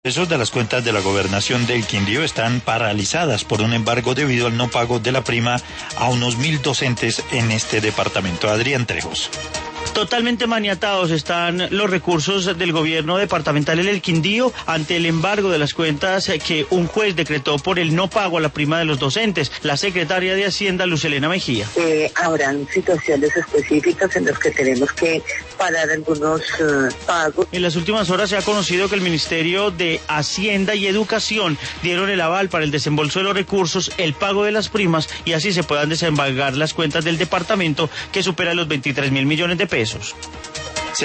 Esos de las cuentas de la gobernación del Quindío están paralizadas por un embargo debido al no pago de la prima a unos 1.000 docentes en este departamento. Adrián Trejos. Totalmente maniatados están los recursos del gobierno departamental en el Quindío ante el embargo de las cuentas que un juez decretó por el no pago a la prima de los docentes. La secretaria de Hacienda, Luz Helena Mejía. Habrán situaciones específicas en las que tenemos que parar algunos pagos. En las últimas horas se ha conocido que el Ministerio de Hacienda y Educación dieron el aval para el desembolso de los recursos, el pago de las primas y así se puedan desembargar las cuentas del departamento que superan los 23.000 millones de pesos.